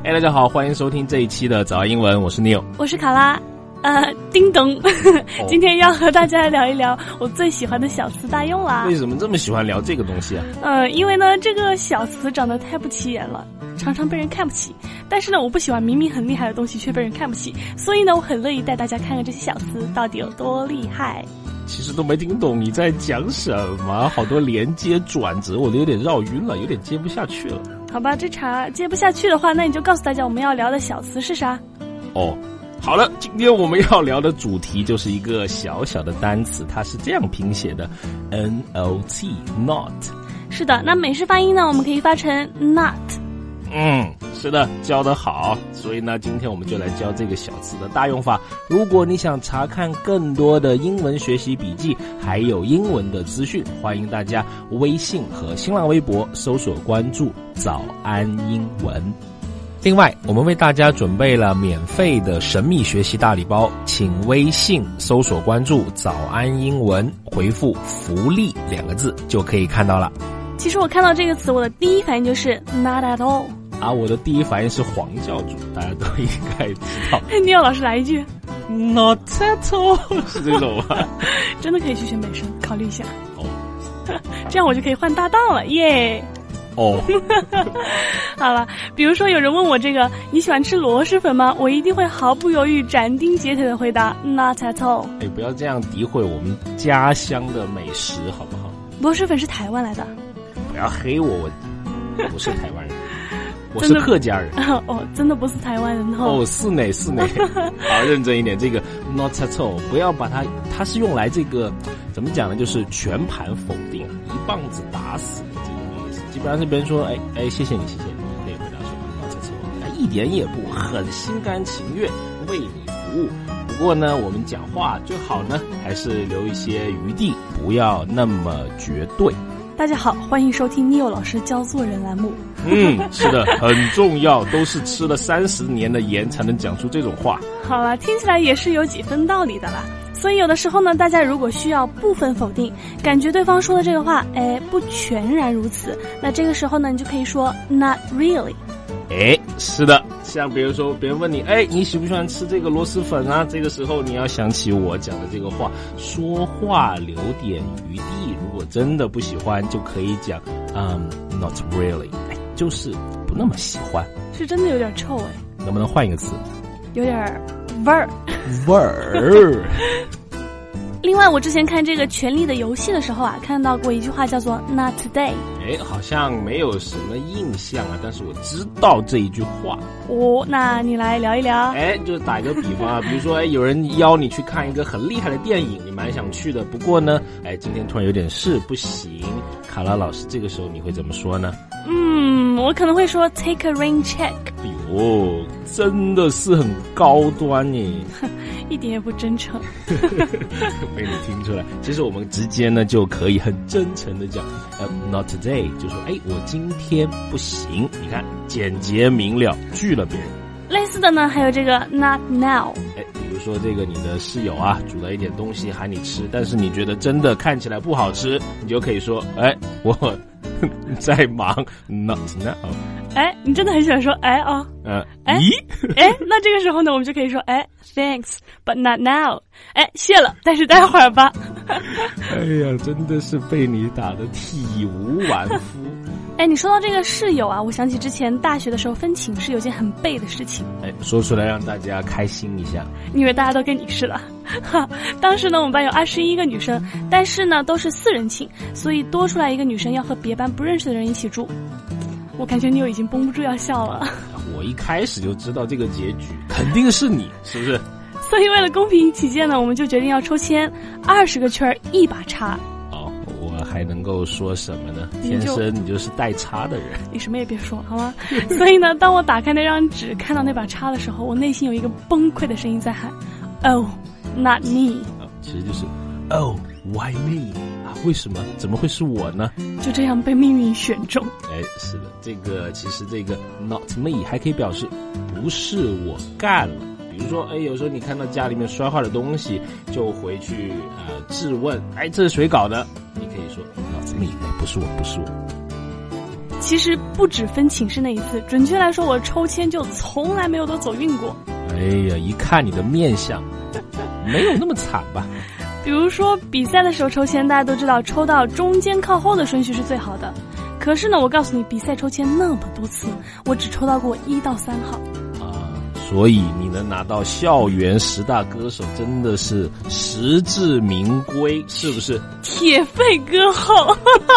大家好，欢迎收听这一期的早安英文，我是 Neil， 我是卡拉。叮咚，今天要和大家聊一聊我最喜欢的小词大用啦。 为什么这么喜欢聊这个东西啊？ 因为呢，这个小词长得太不起眼了，常常被人看不起。但是呢，我不喜欢明明很厉害的东西却被人看不起，所以呢，我很乐意带大家看看这些小词到底有多厉害。 其实都没听懂你在讲什么，好多连接转折，我都有点绕晕了，有点接不下去了。 好吧，这茬接不下去的话，那你就告诉大家我们要聊的小词是啥？ 好了，今天我们要聊的主题就是一个小小的单词，它是这样拼写的 N-O-T Not。 是的，那美式发音呢，我们可以发成 Not。 是的，教得好。所以呢，今天我们就来教这个小词的大用法。如果你想查看更多的英文学习笔记还有英文的资讯，欢迎大家微信和新浪微博搜索关注早安英文。另外，我们为大家准备了免费的神秘学习大礼包，请微信搜索关注早安英文，回复福利2个字就可以看到了。 其实我看到这个词，我的第一反应就是 not at all。 我的第一反应是黄教主，大家都应该知道。 Neil老师来一句 Not at all， 是这种吗？ 真的可以去学美声，考虑一下。这样我就可以换搭档了，耶！好了，比如说有人问我这个你喜欢吃螺蛳粉吗？我一定会毫不犹豫斩钉截铁的回答 Not at all。 不要这样诋毁我们家乡的美食好不好？ 螺蛳粉是台湾来的。 不要黑我不是台湾人，我是客家人。 真的不是台湾人是呢。好，认真一点，这个 not at all 不要把它是用来这个怎么讲呢，就是全盘否定，一棒子打死这种意思。基本上是别人说谢谢你，可以回答说 not at all， 一点也不，很心甘情愿为你服务。不过呢，我们讲话最好呢还是留一些余地，不要那么绝对。 大家好，欢迎收听 Neil 老师教做人栏目。 是的，很重要，都是吃了30年的盐才能讲出这种话。 好了，听起来也是有几分道理的啦。所以有的时候呢，大家如果需要部分否定，感觉对方说的这个话不全然如此，那这个时候呢，你就可以说 not really。 是的，像比如说别人问你你喜不喜欢吃这个螺蛳粉啊，这个时候你要想起我讲的这个话，说话留点余地，如果真的不喜欢就可以讲not really， 就是不那么喜欢。 是真的有点臭能不能换一个词？ 有点味儿。另外，我之前看这个《权力的游戏》的时候看到过一句话叫做 Not today。 好像没有什么印象但是我知道这一句话。 那你来聊一聊。 就打一个比方比如说有人邀你去看一个很厉害的电影，你蛮想去的，不过呢今天突然有点事不行。卡拉老师，这个时候你会怎么说呢？ 我可能会说 take a rain check。 真的是很高端耶。 一点也不真诚。 被你听出来。其实我们直接呢就可以很真诚的讲not today， 就说我今天不行。你看简洁明了，拒了别人。 类似的呢还有这个 not now。 比如说这个你的室友煮了一点东西喊你吃，但是你觉得真的看起来不好吃，你就可以说我在忙 not now。 你真的很喜欢说那这个时候呢，我们就可以说thanks but not now。谢了，但是待会儿吧。 真的是被你打得体无完肤。 你说到这个室友我想起之前大学的时候分寝室有件很背的事情。 说出来让大家开心一下。 你以为大家都跟你似的？当时呢，我们班有21个女生，但是呢都是4人寝，所以多出来一个女生要和别班不认识的人一起住。我感觉你已经绷不住要笑了。 我一开始就知道这个结局肯定是你，是不是？ 所以为了公平起见呢，我们就决定要抽签，20个圈1把叉。 我还能够说什么呢？天生你就是带叉的人。 你什么也别说好吗？所以呢，当我打开那张纸看到那把叉的时候，我内心有一个崩溃的声音在喊 Oh not me。 其实就是 Oh why me， 为什么怎么会是我呢？ 就这样被命运选中。 是的，其实这个 not me 还可以表示不是我干了。比如说有时候你看到家里面摔坏的东西，就回去质问这是谁搞的，你可以说 not me， 不是我。 其实不只分寝室那一次，准确来说我抽签就从来没有都走运过。 哎呀，一看你的面相没有那么惨吧。 比如说比赛的时候抽签，大家都知道抽到中间靠后的顺序是最好的，可是呢我告诉你，比赛抽签那么多次，我只抽到过1到3号所以你能拿到校园10大歌手真的是实至名归，是不是？ 铁肺歌后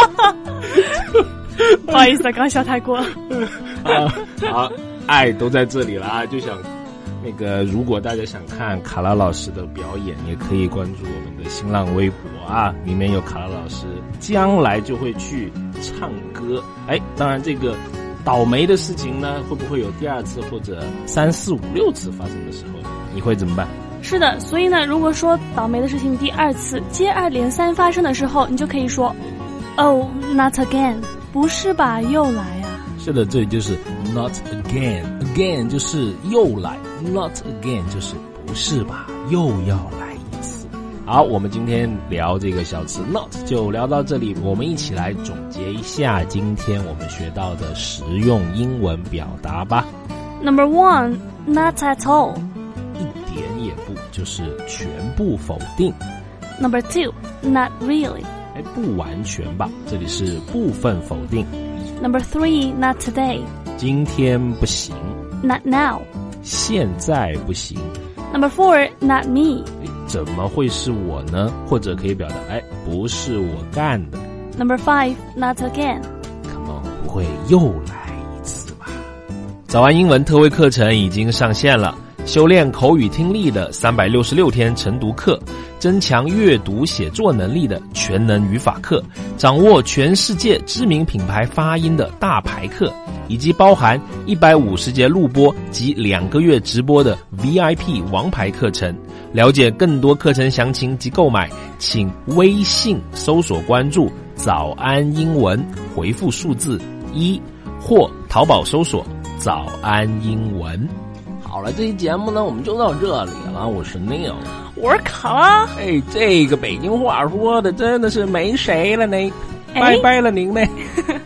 不好意思，刚笑太过好，爱都在这里了啊！就想那个，如果大家想看卡拉老师的表演，也可以关注我们的新浪微博啊，里面有卡拉老师将来就会去唱歌。当然这个倒霉的事情呢，会不会有第2次或者3、4、5、6次发生的时候，你会怎么办？ 是的，所以呢，如果说倒霉的事情第2次接二连三发生的时候，你就可以说 Oh, not again， 不是吧，又来啊。 是的，这里就是 not again， again 就是又来， not again 就是不是吧，又要来一次。好，我们今天聊这个小词 not 就聊到这里，我们一起来总结一下今天我们学到的实用英文表达吧。 Number 1, not at all， 一点也不，就是全部否定。 Number 2, not really， 不完全吧，这里是部分否定。 Number 3, not today， 今天不行。 Not now， 现在不行。 Number 4, not me， 怎么会是我呢？或者可以表达不是我干的。 Number 5, not again， Come on， 不会又来一次吧？早安英文特惠课程已经上线了，修炼口语听力的366天晨读课，增强阅读写作能力的全能语法课，掌握全世界知名品牌发音的大牌课，以及包含150节录播及2个月直播的 VIP 王牌课程。了解更多课程详情及购买，请微信搜索关注早安英文，回复数字1，或淘宝搜索早安英文。好了，这期节目呢我们就到这里了，我是 Neil， 我是卡拉。 这个北京话说的真的是没谁了呢，拜拜了您呢。